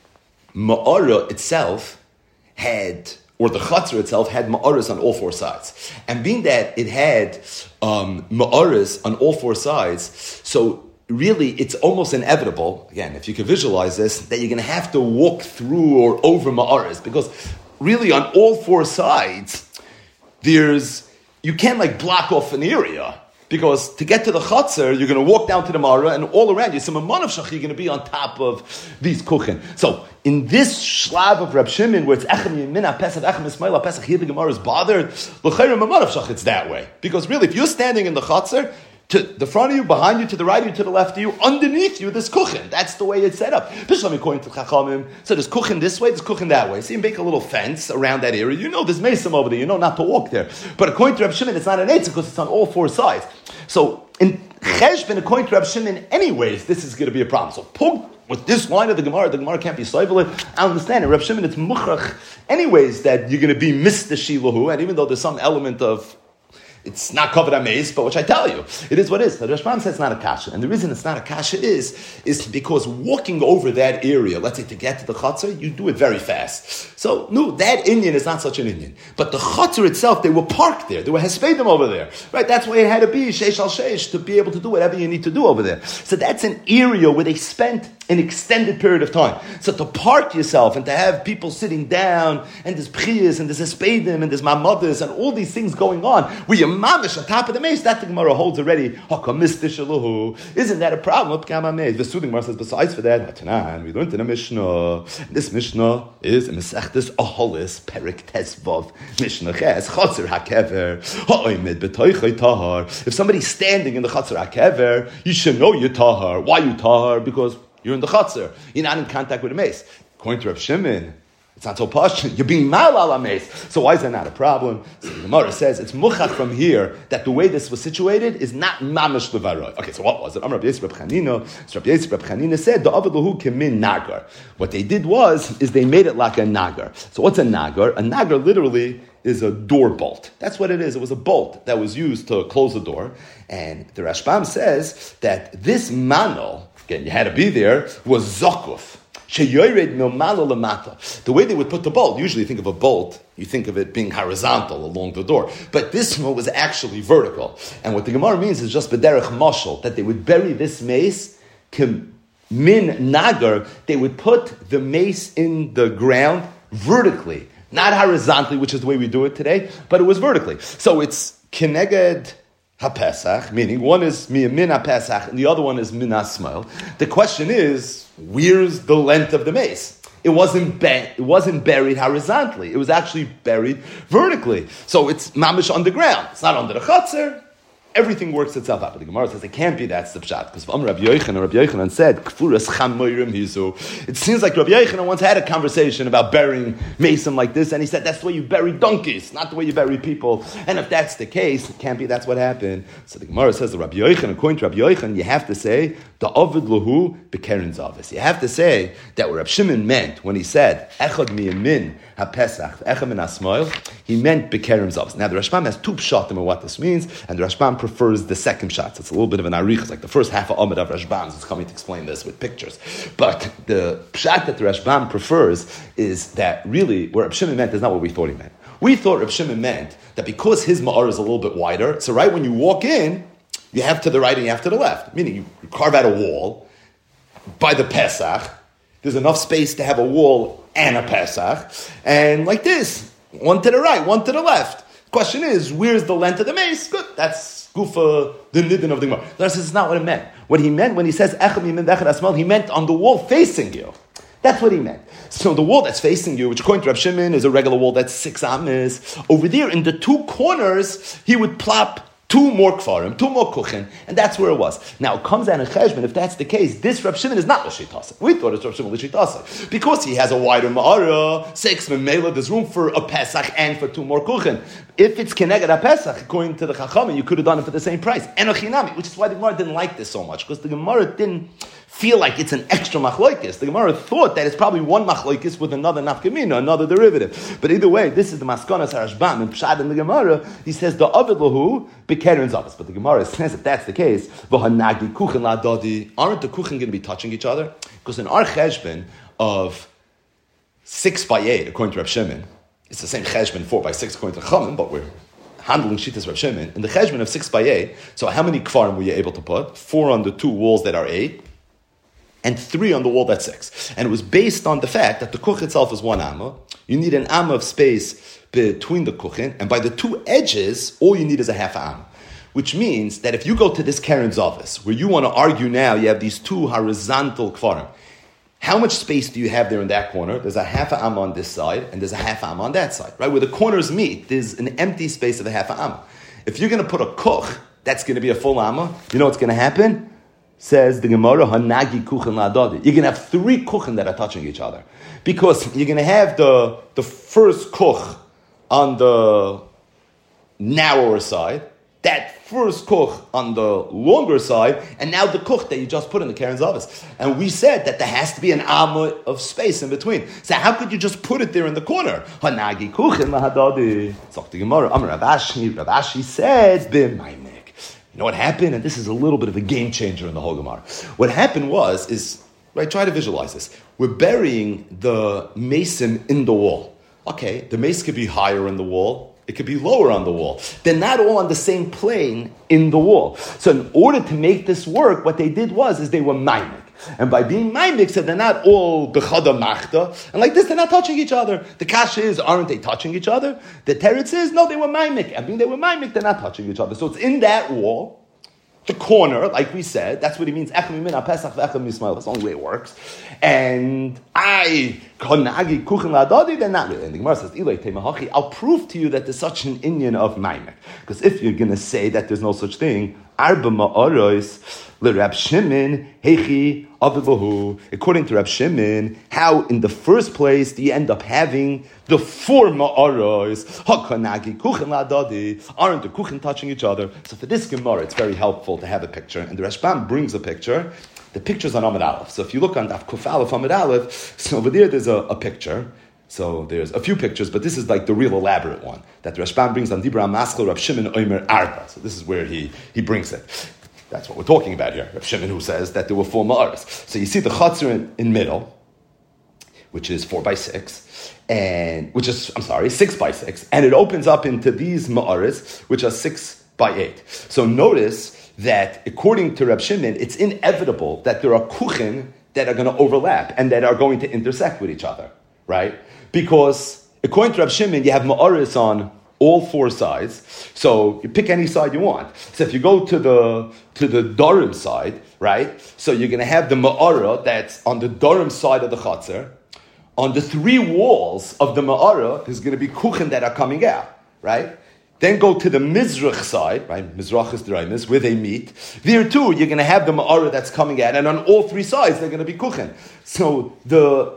Ma'ara itself had, or the chatzar itself had ma'aras on all four sides. And being that it had um, ma'aras on all four sides, so really, it's almost inevitable, again, if you can visualize this, that you're going to have to walk through or over ma'aras, because really on all four sides, there's, you can't like block off an area, because to get to the chatzar, you're going to walk down to the ma'ara, and all around you, some manav shach, you're going to be on top of these kuchin. So, in this shlav of Reb Shimon, where it's Echem Yamin HaPesach, Echem HaSmail HaPesach, here the Gemara is bothered, l'chayra manav shach, it's that way. Because really, if you're standing in the chatzar, to the front of you, behind you, to the right of you, to the left of you, underneath you, there's kuchin. That's the way it's set up. Bishlam according to Chachamim, so there's kuchin this way, there's kuchin that way. So you make a little fence around that area. You know there's mesim over there. You know not to walk there. But according to Reb Shimon, it's not an eitzah because it's on all four sides. So in Cheshbon, according to Reb Shimon, anyways, this is going to be a problem. So pug with this line of the Gemara, the Gemara can't be soivel it. I understand it. Reb Shimon, it's muchach, anyways, that you're going to be Mister Shilahu, and even though there's some element of it's not covered on mace, but which I tell you, it is what it is. The Rashbam says it's not a kasha. And the reason it's not a kasha is, is because walking over that area, let's say to get to the chatzar, you do it very fast. So, no, that Indian is not such an Indian. But the chatzar itself, they were parked there. They were hespedim over there. Right? That's why it had to be sheish al sheish to be able to do whatever you need to do over there. So that's an area where they spent an extended period of time. So to park yourself and to have people sitting down, and there's priyas, and there's espedim, and there's mamadas, and all these things going on, where you're mamish on top of the mace, that the Gemara holds already. Isn't that a problem? The soothing Gemara says, besides for that, we learned in a Mishnah. This Mishnah is in Mesechtes Aholis, Perik Tesvav, Mishnah Ches, Chatzar HaKever, Ha'oimid B'toichay Tahar. If somebody's standing in the Chatzar HaKever, you should know you're Tahar. Why you Tahar? Because you're in the chatzar. You're not in contact with the mace. According to Reb Shimon, it's not so posh. You're being mal ala mace. So why is that not a problem? So the Gemara says it's muchach from here that the way this was situated is not mamash levaroi. Okay, so what was it? Amar Rabbi Yisrael Reb Chanina. So Rabbi Yisrael Reb Chanina said the avad lahu kemin nagar. What they did was is they made it like a nagar. So what's a nagar? A nagar literally is a door bolt. That's what it is. It was a bolt that was used to close the door. And the Rashbam says that this manol, again, you had to be there, was zokuf. The way they would put the bolt, usually you think of a bolt, you think of it being horizontal along the door. But this one was actually vertical. And what the Gemara means is just b'derech mashal, that they would bury this mace, min nagar, they would put the mace in the ground vertically. Not horizontally, which is the way we do it today, but it was vertically. So it's keneged HaPesach, meaning one is min HaPesach and the other one is min HaSmail. The question is, where's the length of the mace? it wasn't be- it wasn't buried horizontally. It was actually buried vertically. So it's mamish underground. It's not under the chutzner. Everything works itself out. But the Gemara says it can't be that's the pshat. Because Rabbi Yochanan, Rabbi Yochanan said, Kfuras chamoirim hizu. It seems like Rabbi Yochanan once had a conversation about burying mason like this, and he said that's the way you bury donkeys, not the way you bury people. And if that's the case, it can't be that's what happened. So the Gemara says, the Rabbi Yochanan, according to Rabbi Yochanan, you have to say, the Ovid Lahu B'Keren Zavis. You have to say that what Rabbi Shimon meant when he said, Echad miyamin ha-pesach, Echad min ha-smoil, he meant B'Keren Zavis. Now the Rashbam has two pshatim of what this means, and the Rashbam prefers the second shot. So it's a little bit of an arich. It's like the first half of Amid of Rashbam is coming to explain this with pictures. But the pshat that the Rashbam prefers is that really what Reb Shimon meant is not what we thought he meant. We thought Reb Shimon meant that because his ma'ar is a little bit wider, so right when you walk in, you have to the right and you have to the left. Meaning you carve out a wall by the Pesach. There's enough space to have a wall and a Pesach. And like this, one to the right, one to the left. Question is, where's the length of the mace? Good, that's gufa, the nidin of the Gemara. This is not what it meant. What he meant when he says echad mimin echad asmal, he meant on the wall facing you. That's what he meant. So the wall that's facing you, which according to Reb Shimon is a regular wall that's six amas, over there in the two corners, he would plop two more kfarim, two more kuchen, and that's where it was. Now, it comes out in Cheshbon, if that's the case, this Reb Shimon is not L'shitasa. We thought it's Reb Shimon L'shitasa. Because he has a wider ma'ara, six memela, there's room for a Pesach and for two more kuchen. If it's Keneged HaPesach, according to the Chachamim, you could have done it for the same price. Enochinami, which is why the Gemara didn't like this so much, because the Gemara didn't feel like it's an extra machloikis. The Gemara thought that it's probably one machloikis with another nafkamina, another derivative. But either way, this is the maskonas harashbam and pshad in the Gemara. He says the avid lahu b'keren zavis. But the Gemara says if that's the case, v'hanagi kuchen ladodi, aren't the kuchen going to be touching each other? Because in our cheshbon of six by eight, according to Reb Shimon, it's the same cheshbon four by six according to Chachamim, but we're handling Shittas Reb Shimon. In the cheshbon of six by eight, so how many kfarim were you able to put? Four on the two walls that are eight, and three on the wall that's six. And it was based on the fact that the kuch itself is one amma. You need an amma of space between the kuchin, and by the two edges, all you need is a half amma. Which means that if you go to this Karen's office, where you want to argue now, you have these two horizontal kfarim. How much space do you have there in that corner? There's a half a amma on this side, and there's a half a amma on that side. Right? Where the corners meet, there's an empty space of a half a amma. If you're going to put a kuch, that's going to be a full amma. You know what's going to happen? Says the Gemara, Hanagi kuchen ladodi. You're going to have three kuchen that are touching each other. Because you're going to have the, the first kuch on the narrower side, that first kuch on the longer side, and now the kuch that you just put in the Karen's office. And we said that there has to be an amma of space in between. So how could you just put it there in the corner? Hanagi kuchen ladodi. So the Gemara, Amar Rav Ashi, Rav Ashi said, b'mayne. You know what happened? And this is a little bit of a game changer in the whole Gemara. What happened was, is, right, try to visualize this. We're burying the mason in the wall. Okay, the mace could be higher in the wall. It could be lower on the wall. They're not all on the same plane in the wall. So in order to make this work, what they did was, is they were maimik. And by being maimik, so they're not all bechada machta. And like this, they're not touching each other. The kasha is, aren't they touching each other? The teretz is, no, they were maimik. I mean, they were maimik, they're not touching each other. So it's in that wall, the corner, like we said, that's what he means. Echem min ha-pesach v'echem mismael. That's the only way it works. And I, konagi kuchen ladodi, they're not really. And the Gemara says, Ilay teimahachi, I'll prove to you that there's such an inyan of maimik. Because if you're going to say that there's no such thing, arba ma'arois, Reb Shimon, Hechi, Avilahu. According to Reb Shimon, how in the first place do you end up having the four ma'aros? Hakanagi, kuchen ladadi. Aren't the kuchen touching each other? So for this Gemara, it's very helpful to have a picture. And the Rashbam brings a picture. The picture's on Amid Aleph. So if you look on Daf Kuf Aleph Amid Aleph, so over there there's a, a picture. So there's a few pictures, but this is like the real elaborate one that the Rashbam brings on Dibra Maskal Reb Shimon Omer Arba. So this is where he, he brings it. That's what we're talking about here. Reb Shimon, who says that there were four ma'aras. So you see the chutzner in, in middle, which is four by six, and which is I'm sorry, six by six, and it opens up into these ma'aras, which are six by eight. So notice that according to Reb Shimon, it's inevitable that there are kuchen that are going to overlap and that are going to intersect with each other, right? Because according to Reb Shimon, you have ma'aras on all four sides, so you pick any side you want. So if you go to the to the Dorim side, right? So you're going to have the ma'ara that's on the Dorim side of the Chatzar. on the three walls of the Ma'ara, there's going to be kuchen that are coming out, right? Then go to the Mizrach side, right? Mizrach is the Raimis, where they meet. There too, you're going to have the Ma'ara that's coming out, and on all three sides, they're going to be kuchen. So the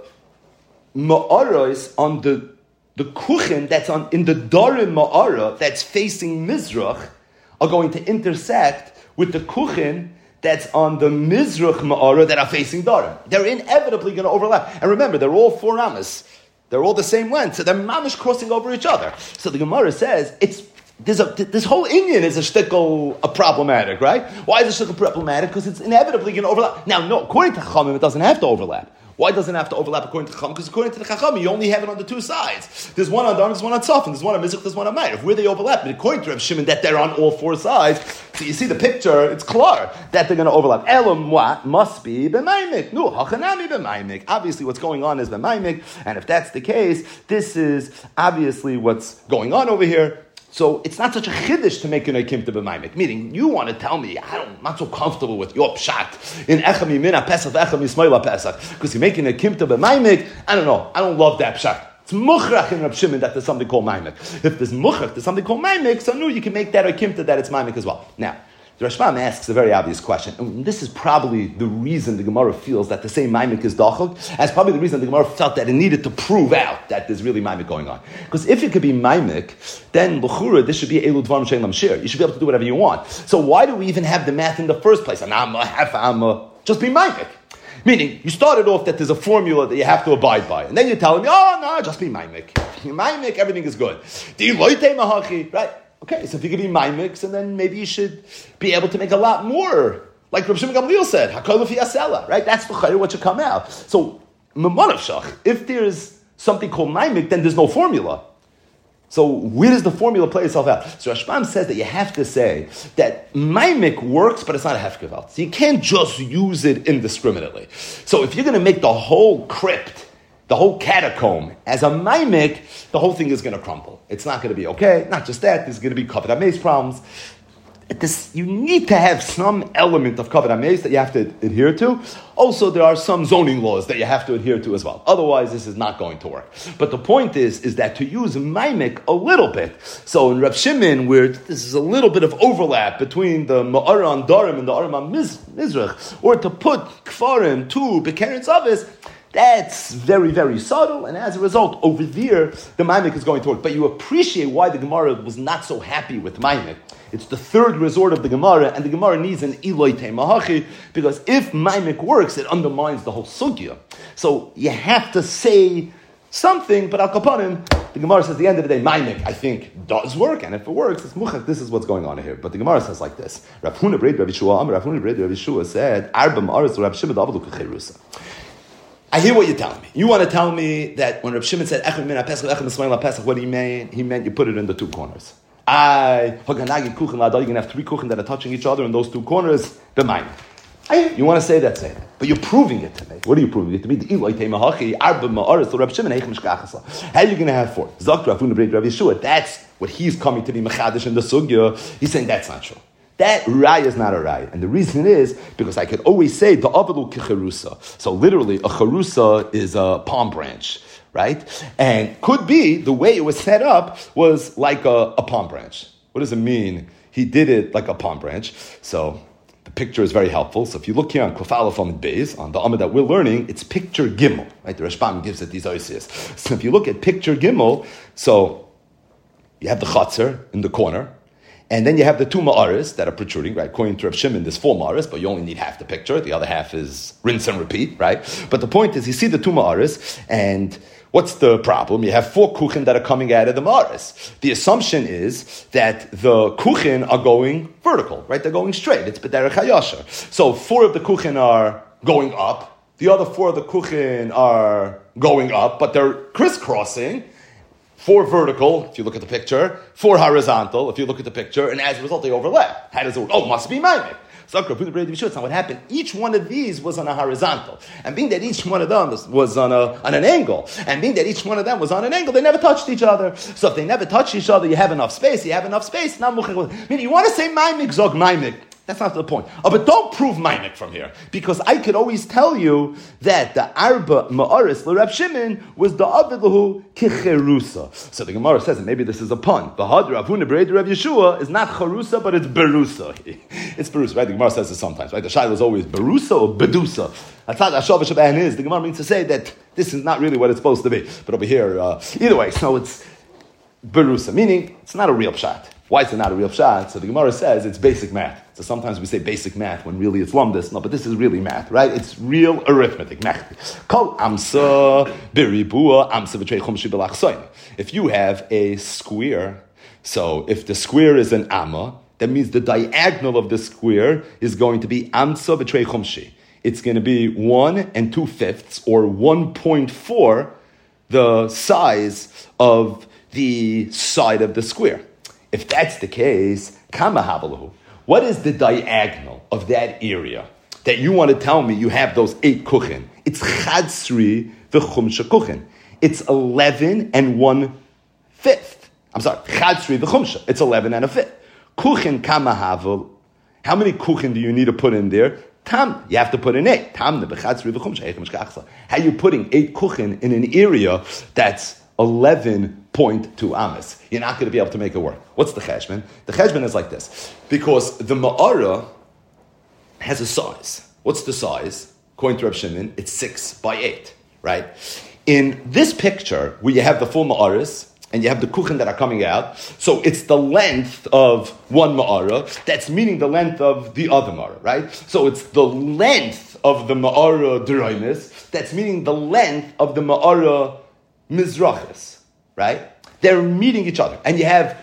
Ma'ara is on the the kuchen that's on in the Darim Ma'ara that's facing Mizrach are going to intersect with the kuchen that's on the Mizrach Ma'ara that are facing Darim. They're inevitably going to overlap. And remember, they're all four amas. They're all the same length, so they're mamish crossing over each other. So the Gemara says it's there's a this whole Indian is a shtickle a problematic, right? Why is a shtickle problematic? Because it's inevitably going to overlap. Now, no, according to Chachamim, it doesn't have to overlap. Why doesn't it have to overlap according to Chacham? Because according to the Chacham, you only have it on the two sides. There's one on Darim, there's one on Tzafin, there's one on Mizrach, there's one on Ma'ariv. Where they overlap, but according to Reb Shimon, that they're on all four sides. So you see the picture, it's clear that they're going to overlap. Elam what must be b'maimik. No, hachanami b'maimik. Obviously, what's going on is b'maimik, and if that's the case, this is obviously what's going on over here. So it's not such a chiddush to make an ekimta b'maimik. Meaning, you want to tell me, I don't, I'm not so comfortable with your pshat in echem yimina pesach echem yismaila pesach because you're making a ekimta b'maimik. I don't know. I don't love that pshat. It's muchrach in Reb Shimon that there's something called maimik. If there's muchrach, there's something called maimik. So no, you can make that ekimta that it's maimik as well. Now, the Rashbam asks a very obvious question, and this is probably the reason the Gemara feels that the same maimik is dachok, as probably the reason the Gemara felt that it needed to prove out that there's really maimik going on. Because if it could be maimik, then l'chura, this should be elu dvarim shein lam shir. You should be able to do whatever you want. So why do we even have the math in the first place? An amma, half amma, just be maimik. Meaning, you started off that there's a formula that you have to abide by, and then you're telling me, oh no, just be maimik. Maimik, everything is good. Do you loite mahachi, right? Okay, so if you could be maimik, and then maybe you should be able to make a lot more. Like Rav Shimon Gamliel said, hakol fi yasela, right? That's the chayr what should come out. So, memanavshach, if there's something called maimik, then there's no formula. So where does the formula play itself out? So Rashbam says that you have to say that maimik works, but it's not a hefgevalt. So you can't just use it indiscriminately. So if you're going to make the whole crypt, the whole catacomb, as a maimik, the whole thing is going to crumble. It's not going to be okay. Not just that, there's going to be kavod hameis problems. This, you need to have some element of kavod hameis that you have to adhere to. Also, there are some zoning laws that you have to adhere to as well. Otherwise, this is not going to work. But the point is, is that to use maimik a little bit. So in Rav Shimon, where this is a little bit of overlap between the Ma'ara on Darim and the Aram on Mizrach, or to put Kfarim to Bekeren Zavis, that's very, very subtle, and as a result, over there, the maimik is going to work. But you appreciate why the Gemara was not so happy with maimik. It's the third resort of the Gemara, and the Gemara needs an Eloi Teimahachi, because if maimik works, it undermines the whole sugya. So you have to say something, but al kapanim, the Gemara says at the end of the day, maimik, I think, does work, and if it works, it's muchach, this is what's going on here. But the Gemara says like this, Rav Huna Breid Rav Yeshua, Rav Huna Breid Rav Yeshua said, Arba Ma'aretz Rav Shimon D'Avadu K'Cherusa. I hear what you're telling me. You want to tell me that when Reb Shimon said Echem min Pesach, Echem Yismael Pesach, what he meant? He meant you put it in the two corners. I Haganagi Kuchen Ladal. You're gonna have three kuchen that are touching each other in those two corners. B'mayim. You want to say that? Say that. But you're proving it to me. What are you proving it to me? The Eloi Teimahachi Arba Ma'aretz Reb Shimon Eichem Shkachasla. How are you going to have four? Zok Rav Huna Breid Rav Yeshua. That's what he's coming to be mechadish in the sugya. He's saying that's not true. That raya is not a raya. And the reason is because I could always say the avalu kicherusa. So literally, a cherusa is a palm branch, right? And could be the way it was set up was like a, a palm branch. What does it mean? He did it like a palm branch. So the picture is very helpful. So if you look here on Kuf Aleph Amud Beis, on the Amud that we're learning, it's picture Gimel, right? The Rashbam gives it these oisias. So if you look at picture Gimel, so you have the chatzar in the corner, and then you have the two ma'aris that are protruding, right? According to Rav Shimon, there's four ma'aris, but you only need half the picture. The other half is rinse and repeat, right? But the point is, you see the two ma'aris, and what's the problem? You have four kuchen that are coming out of the ma'aris. The assumption is that the kuchen are going vertical, right? They're going straight. It's b'derech hayashar. So four of the kuchen are going up. The other four of the kuchen are going up, but they're crisscrossing. Four vertical, if you look at the picture. Four horizontal, if you look at the picture. And as a result, they overlap. How does it work? Oh, must be maimik. So it's not what happened. Each one of these was on a horizontal. And being that each one of them was, was on, a, on an angle, and being that each one of them was on an angle, they never touched each other. So if they never touch each other, you have enough space. You have enough space. Now, meaning you want to say maimik, zog maimik. That's not the point. Oh, but don't prove Maimek from here, because I could always tell you that the Arba Ma'aris l'Rab Shimon was the Avilahu Kicherusa. So the Gemara says, and maybe this is a pun, Bahad Rav Huna B'Rei Rav Yeshua is not Charusa, but it's Berusa. It's Berusa, right? The Gemara says this sometimes, right? The Shai was always Berusa or Bedusa. That's not Ashav Shaban is. The Gemara means to say that this is not really what it's supposed to be. But over here, uh, either way, so it's Berusa, meaning it's not a real pshat. Why is it not a real pshat? So the Gemara says it's basic math. So sometimes we say basic math when really it's lumdus. No, but this is really math, right? It's real arithmetic. Kol amsa biribua amsa v'trei chumshi b'lachsoin. If you have a square, so if the square is an amma, that means the diagonal of the square is going to be amsa v'trei chumshi. It's going to be one and two fifths, or one point four, the size of the side of the square. If that's the case, kama havalahu. What is the diagonal of that area that you want to tell me you have those eight kuchen? It's chadsri v'chumsha kuchen. It's eleven and one fifth. I'm sorry, chadsri v'chumsha. It's eleven and a fifth. Kuchen kama haval. How many kuchen do you need to put in there? Tam. You have to put in eight. Tam the b'chadsri v'chumsha. How are you putting eight kuchen in an area that's eleven point two amas? You're not going to be able to make it work. What's the cheshbon? The cheshbon is like this. Because the ma'ara has a size. What's the size? According to Reb Shimon, it's six by eight, right? In this picture, where you have the full ma'aris, and you have the kuchen that are coming out, so it's the length of one ma'ara, that's meaning the length of the other ma'ara, right? So it's the length of the ma'ara deraimis, that's meaning the length of the ma'ara mizrachis, right? They're meeting each other. And you have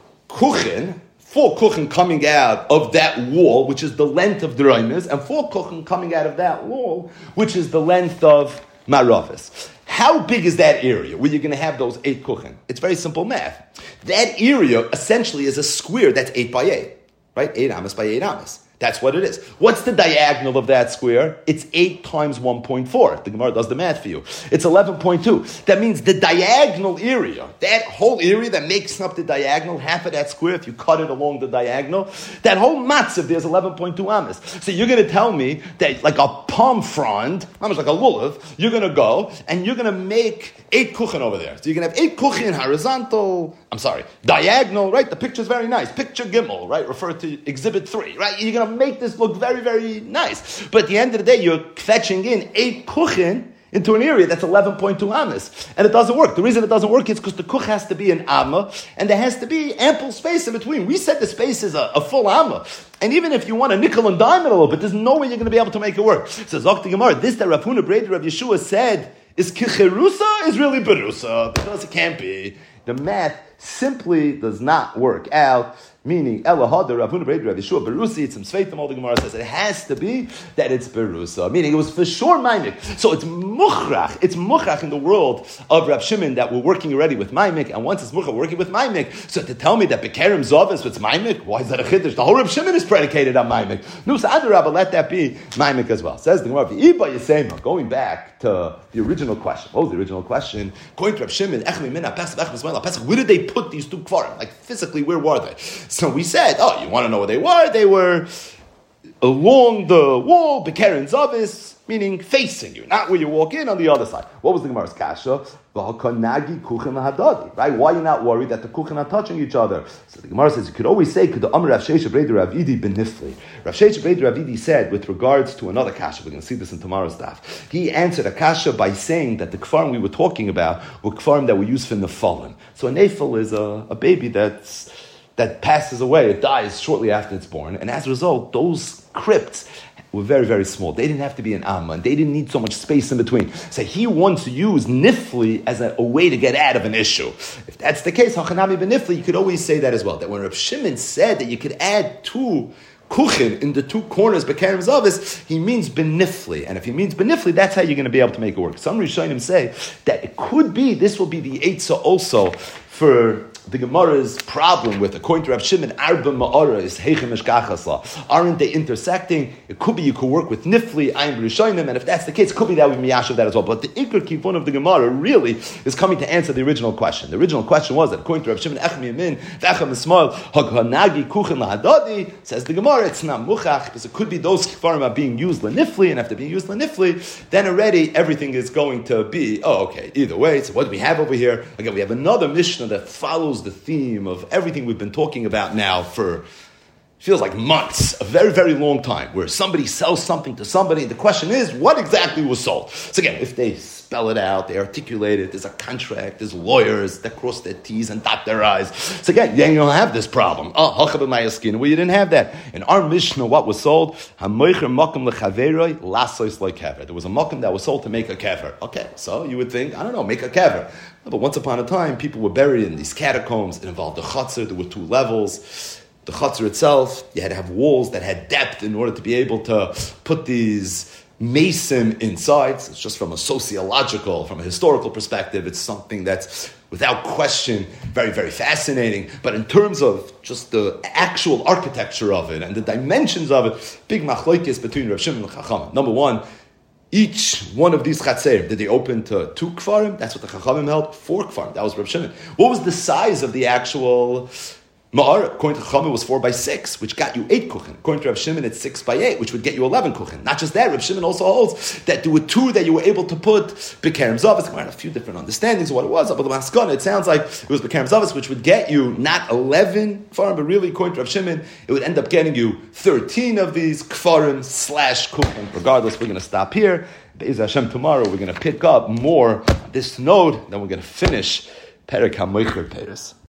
kuchen, four kuchen coming out of that wall, which is the length of the Raimis, and four kuchen coming out of that wall, which is the length of Maravis. How big is that area where you're going to have those eight kuchen? It's very simple math. That area essentially is a square that's eight by eight, right? Eight amas by eight amas. That's what it is. What's the diagonal of that square? It's eight times one point four. The Gemara does the math for you. It's eleven point two. That means the diagonal area, that whole area that makes up the diagonal, half of that square, if you cut it along the diagonal, that whole matzav, there's eleven point two amas. So you're going to tell me that like a palm frond, almost like a lulav, you're going to go and you're going to make eight kuchen over there. So you're going to have eight kuchen horizontal, I'm sorry, diagonal, right? The picture's very nice. Picture Gimel, right? Refer to exhibit three, right? You're going to make this look very, very nice. But at the end of the day, you're fetching in eight kuchen into an area that's eleven point two amas. And it doesn't work. The reason it doesn't work is because the kuch has to be an amma, and there has to be ample space in between. We said the space is a, a full amma. And even if you want a nickel and dime it a little bit, there's no way you're going to be able to make it work. So Zok Gemara, this that Rav Huna B'Rei Rav Yeshua said is kicherusa is really berusa, because it can't be. The math simply does not work out. Meaning, Elahad, Rav Huna B'Rei Rav Yeshua berusi. It's some sveitim. All the Gemara says it has to be that it's berusa. Meaning, it was for sure maimik. So it's muchrach. It's muchrach in the world of Rav Shimon that we're working already with maimik, and once it's muchrach, we're working with maimik. So to tell me that bekerem zavis it's maimik, why is that a chiddush? The whole Rav Shimon is predicated on maimik. No, so Adarabba, let that be maimik as well. Says the Gemara, Iba Yisema, going back to the original question. What was the original question? Going to Rav Shimon, Echmi Mina Pesach, Echmi Ismail Pesach. Where did they put these two kfarim? Like physically, where were they? So we said, oh, you want to know where they were? They were along the wall, Bekeren Zavis, meaning facing you, not where you walk in on the other side. What was the Gemara's kasha? Right? Why are you not worried that the kuchen are touching each other? So the Gemara says you could always say, could the Amr Rav Shesha Breder Rav Idi benifli. Rav Shesha Breder Rav Idi said with regards to another kasha, we're going to see this in tomorrow's daf. He answered a kasha by saying that the kfarim we were talking about were kfarim that were used for nefalim. So a nefal is a, a baby that's that passes away, it dies shortly after it's born, and as a result, those crypts were very, very small. They didn't have to be an amma, and they didn't need so much space in between. So he wants to use nifli as a, a way to get out of an issue. If that's the case, hachanami benifli, you could always say that as well. That when Rav Shimon said that you could add two kuchen in the two corners, bekerem zavis, he means benifli. And if he means benifli, that's how you're going to be able to make it work. Some Rishonim say that it could be, this will be the eitzah also for the Gemara's problem with, according to Rav Shimon, Arba Ma'ara is Heichem Eshkachasla. Aren't they intersecting? It could be you could work with Nifli, Ayin B'Rishonim, and if that's the case, it could be that would be Miyash of that as well. But the Iker Kivon of the Gemara really is coming to answer the original question. The original question was that according to Rav Shimon, Echem Yamin, V'echem Ismail, Haghanagi, Kuchen Lahadadi, says the Gemara, it's not Muchach, because it could be those Kifarim are being used Lenifli, and after being used Lenifli, then already everything is going to be, oh, okay, either way. So what do we have over here? Again, we have another Mishnah that follows the theme of everything we've been talking about now for, feels like months, a very, very long time, where somebody sells something to somebody, and the question is, what exactly was sold? So again, if they spell it out, they articulate it, there's a contract, there's lawyers that cross their T's and dot their I's. So again, then you don't have this problem. Oh, Hachabim well, you didn't have that. In our Mishnah, what was sold? There was a makom that was sold to make a kever. Okay, so you would think, I don't know, make a kever. But once upon a time, people were buried in these catacombs. It involved the chutzner. There were two levels. The chutzner itself, you had to have walls that had depth in order to be able to put these mason inside. So it's just from a sociological, from a historical perspective, it's something that's, without question, very, very fascinating. But in terms of just the actual architecture of it and the dimensions of it, big machlokes between Rav Shimon and Chachamim. Number one, each one of these chatzerim, did they open to two kfarim? That's what the Chachamim held. Four kfarim. That was Rav Shimon. What was the size of the actual ma'ar? According to Chachamim, it was four by six, which got you eight kuchen. According to Rav Shimon, it's six by eight, which would get you eleven kuchen. Not just that, Rav Shimon also holds that there were two that you were able to put B'kerem Zavis. There were a few different understandings of what it was. But the Maskana, it sounds like it was B'kerem Zavis, which would get you not eleven kfarim, but really, according to Rav Shimon, it would end up getting you thirteen of these kfarim slash kuchen. Regardless, we're going to stop here. Be'ez Hashem, tomorrow we're going to pick up more on this note, then we're going to finish Perek HaMoicher Peres.